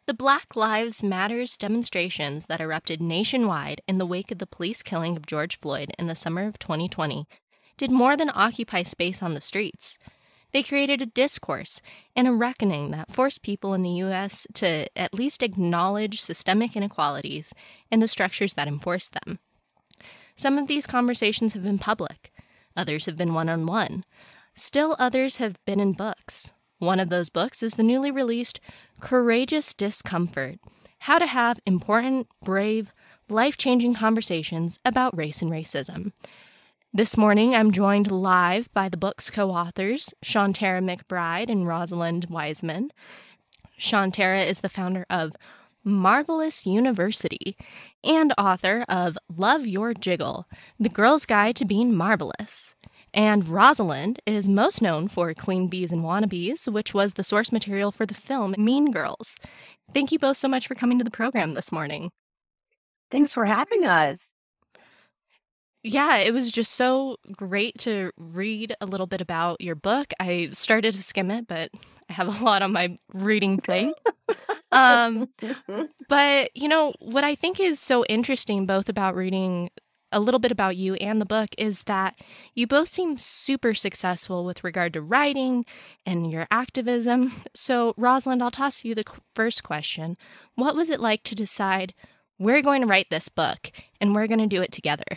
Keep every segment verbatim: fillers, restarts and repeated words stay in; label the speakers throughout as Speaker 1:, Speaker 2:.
Speaker 1: The Black Lives Matters demonstrations that erupted nationwide in the wake of the police killing of George Floyd in the summer of twenty twenty did more than occupy space on the streets. They created a discourse and a reckoning that forced people in the U S to at least acknowledge systemic inequalities and the structures that enforce them. Some of these conversations have been public, others have been one on one. Still, others have been in books. One of those books is the newly released Courageous Discomfort: How to Have Important, Brave, Life-Changing Conversations About Race and Racism. This morning, I'm joined live by the book's co-authors, Shantara McBride and Rosalind Wiseman. Shantara is the founder of Marvelous University and author of Love Your Jiggle, The Girl's Guide to Being Marvelous. And Rosalind is most known for Queen Bees and Wannabes, which was the source material for the film Mean Girls. Thank you both so much for coming to the program this morning.
Speaker 2: Thanks for having us.
Speaker 1: Yeah, it was just so great to read a little bit about your book. I started to skim it, but I have a lot on my reading plate. um, but, you know, what I think is so interesting both about reading a little bit about you and the book is that you both seem super successful with regard to writing and your activism. So, Rosalind, I'll toss you the qu- first question. What was it like to decide we're going to write this book and we're going to do it together?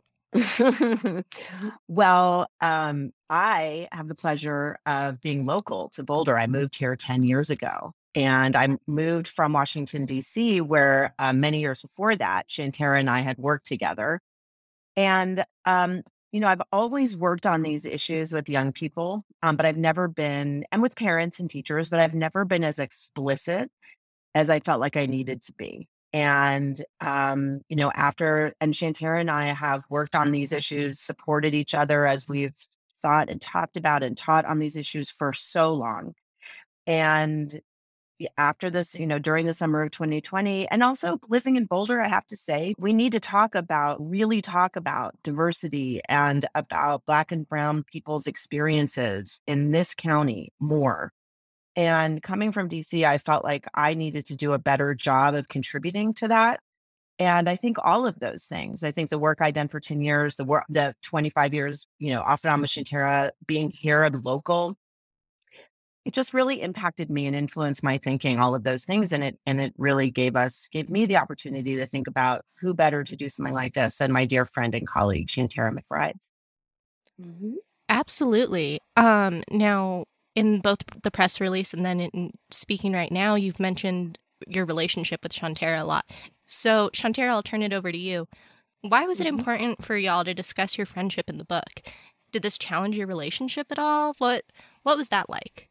Speaker 2: Well, um, I have the pleasure of being local to Boulder. I moved here ten years ago, and I moved from Washington, D C, where uh, many years before that, Shantara and I had worked together. And, um, you know, I've always worked on these issues with young people, um, but I've never been, and with parents and teachers, but I've never been as explicit as I felt like I needed to be. And, um, you know, after, and Shantara and I have worked on these issues, supported each other as we've thought and talked about and taught on these issues for so long. And y- after this, you know, during the summer of twenty twenty, and also living in Boulder, I have to say, we need to talk about, really talk about diversity and about Black and Brown people's experiences in this county more. And coming from D C, I felt like I needed to do a better job of contributing to that. And I think all of those things, I think the work I'd done for ten years, the work, the twenty-five years, you know, off and on with Shantara, being here and local, it just really impacted me and influenced my thinking, all of those things. And it, and it really gave us, gave me the opportunity to think about who better to do something like this than my dear friend and colleague, Shantara McBride.
Speaker 1: Mhm. Absolutely. Um, now, in both the press release and then in speaking right now, you've mentioned your relationship with Shantara a lot. So, Shantara, I'll turn it over to you. Why was it
Speaker 2: Mhm.
Speaker 1: important for y'all to discuss your friendship in the book? Did this challenge your relationship at all? What what was that like?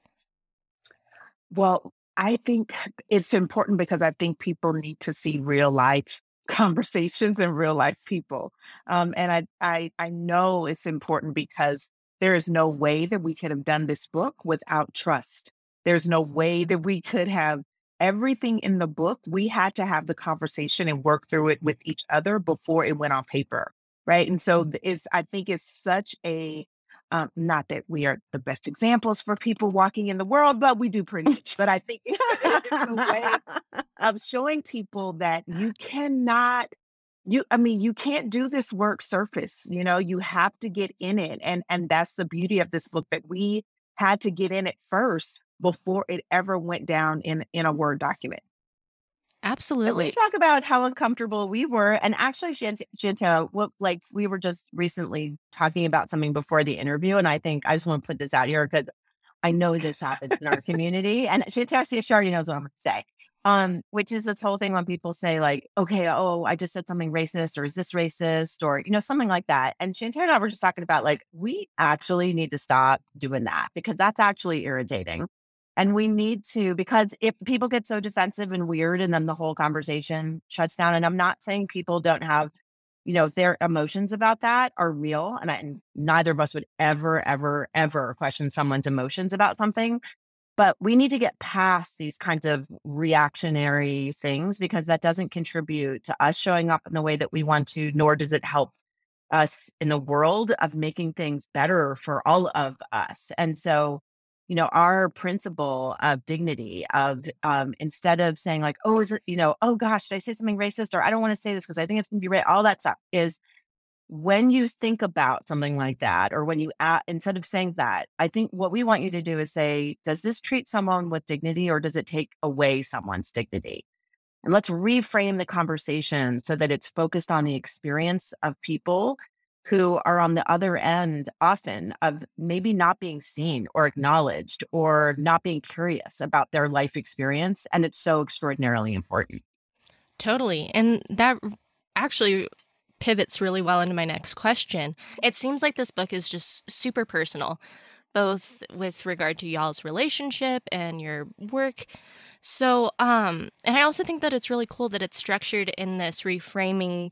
Speaker 3: Well, I think it's important because I think people need to see real life conversations and real life people. Um, and I, I, I know it's important because there is no way that we could have done this book without trust. There's no way that we could have everything in the book. We had to have the conversation and work through it with each other before it went on paper. Right. And so th- it's, I think it's such a, um, not that we are the best examples for people walking in the world, but we do pretty good. But I think it's a way of showing people that you cannot, you, I mean, you can't do this work surface, you know, you have to get in it. And, and that's the beauty of this book, that we had to get in it first before it ever went down in, in a Word document.
Speaker 2: And we
Speaker 1: Absolutely.
Speaker 2: talk about how uncomfortable we were. And actually, Shant- Shantara, what, like we were just recently talking about something before the interview. And I think I just want to put this out here because I know this happens in our community. And Shantara, see if she already knows what I'm going to say. Um, which is this whole thing when people say, like, okay, oh, I just said something racist, or is this racist, or, you know, something like that. And Shantara and I were just talking about, like, we actually need to stop doing that because that's actually irritating. And we need to, because if people get so defensive and weird and then the whole conversation shuts down, and I'm not saying people don't have, you know, their emotions about that are real. And, I, and neither of us would ever, ever, ever question someone's emotions about something. But we need to get past these kinds of reactionary things because that doesn't contribute to us showing up in the way that we want to, nor does it help us in the world of making things better for all of us. And so you know, our principle of dignity of um, instead of saying like, oh, is it, you know, oh gosh, did I say something racist? Or I don't want to say this because I think it's going to be right. All that stuff is when you think about something like that, or when you, a instead of saying that, I think what we want you to do is say, does this treat someone with dignity or does it take away someone's dignity? And let's reframe the conversation so that it's focused on the experience of people who are on the other end often of maybe not being seen or acknowledged or not being curious about their life experience. And it's so extraordinarily important.
Speaker 1: Totally. And that r- actually pivots really well into my next question. It seems like this book is just super personal, both with regard to y'all's relationship and your work. So, um, and I also think that it's really cool that it's structured in this reframing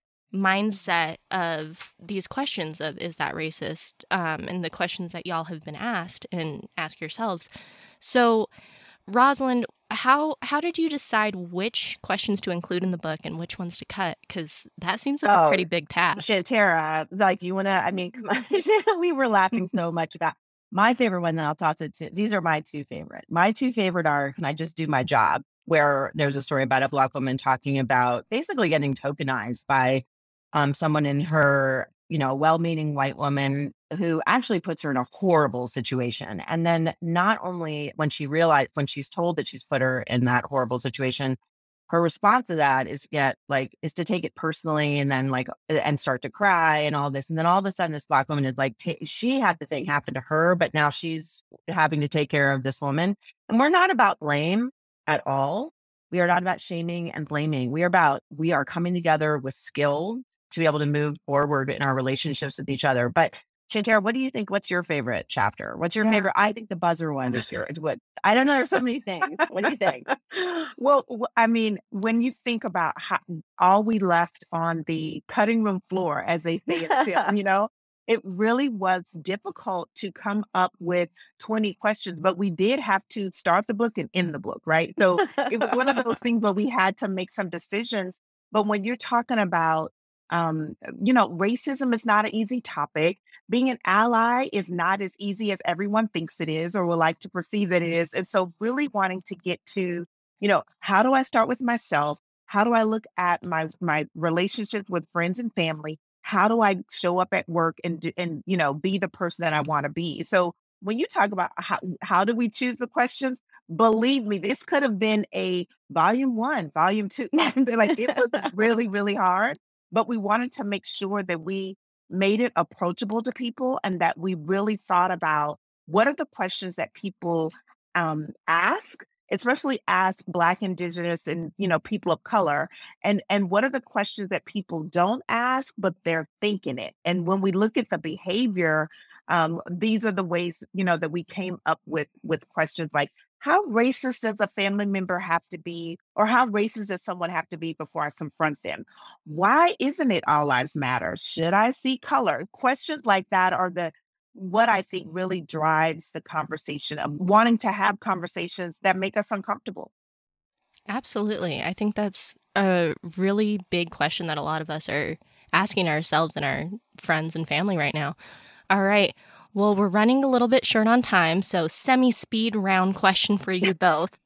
Speaker 1: mindset of these questions of is that racist, um, and the questions that y'all have been asked and ask yourselves. So, Rosalind, how how did you decide which questions to include in the book and which ones to cut? Because that seems like a
Speaker 2: Oh,
Speaker 1: pretty big task.
Speaker 2: Shantara, like you want to, I mean, come on. We were laughing so much about my favorite one. Then I'll toss it to, these are my two favorite. My two favorite are, can I just do my job? Where there's a story about a Black woman talking about basically getting tokenized by um, someone in her, you know, well-meaning white woman who actually puts her in a horrible situation. And then not only when she realized, when she's told that she's put her in that horrible situation, her response to that is get like is to take it personally and then like and start to cry and all this. And then all of a sudden this Black woman is like ta she had the thing happen to her, but now she's having to take care of this woman. And we're not about blame at all. We are not about shaming and blaming. We are about we are coming together with skill to be able to move forward in our relationships with each other. But Shantara, what do you think? What's your favorite chapter? What's your
Speaker 3: Yeah.
Speaker 2: favorite? I think the buzzer one is your. It's what I don't know. There's so many things. What do you think?
Speaker 3: Well, w- I mean, when you think about how all we left on the cutting room floor, as they say in film, you know, it really was difficult to come up with twenty questions, but we did have to start the book and end the book, right? So it was one of those things where we had to make some decisions. But when you're talking about, um, you know, racism is not an easy topic. Being an ally is not as easy as everyone thinks it is or would like to perceive that it is. And so really wanting to get to, you know, how do I start with myself? How do I look at my my relationships with friends and family? How do I show up at work and do, and you know be the person that I want to be? So when you talk about how how do we choose the questions, believe me, this could have been a volume one, volume two. Like it was really really hard, but we wanted to make sure that we made it approachable to people and that we really thought about what are the questions that people um, ask, especially ask Black, Indigenous, and you know people of color, and and what are the questions that people don't ask but they're thinking it. And when we look at the behavior, um, these are the ways you know that we came up with with questions like how racist does a family member have to be, or how racist does someone have to be before I confront them? Why isn't it all lives matter? Should I see color? Questions like that are the what I think really drives the conversation of wanting to have conversations that make us uncomfortable.
Speaker 1: Absolutely. I think that's a really big question that a lot of us are asking ourselves and our friends and family right now. All right. Well, we're running a little bit short on time, so semi speed round question for you both.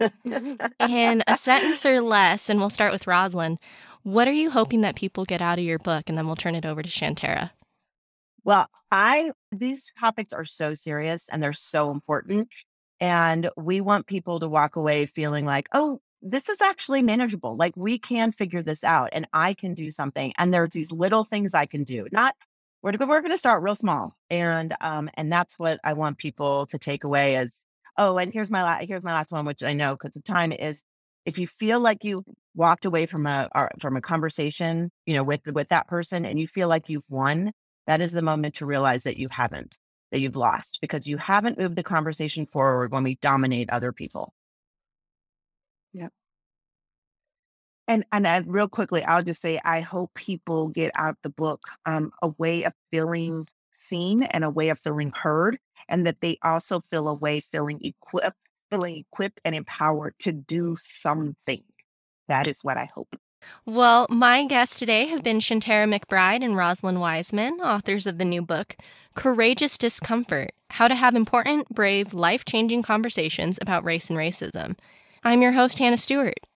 Speaker 1: In a sentence or less, and we'll start with Rosalind. What are you hoping that people get out of your book? And then we'll turn it over to Shantara.
Speaker 2: Well, I these topics are so serious and they're so important. And we want people to walk away feeling like, oh, this is actually manageable. Like we can figure this out and I can do something. And there's these little things I can do. Not we're we're going to start real small. And um and that's what I want people to take away as, oh, and here's my la- here's my last one, which I know because the time is if you feel like you walked away from a or from a conversation, you know, with with that person and you feel like you've won, that is the moment to realize that you haven't, that you've lost because you haven't moved the conversation forward when we dominate other people.
Speaker 3: Yeah. And and I, real quickly, I'll just say I hope people get out of the book um, a way of feeling seen and a way of feeling heard, and that they also feel a way feeling equipped, feeling equipped and empowered to do something. That is what I hope.
Speaker 1: Well, my guests today have been Shantara McBride and Rosalind Wiseman, authors of the new book, Courageous Discomfort: How to Have Important, Brave, Life-Changing Conversations About Race and Racism. I'm your host, Hannah Stewart.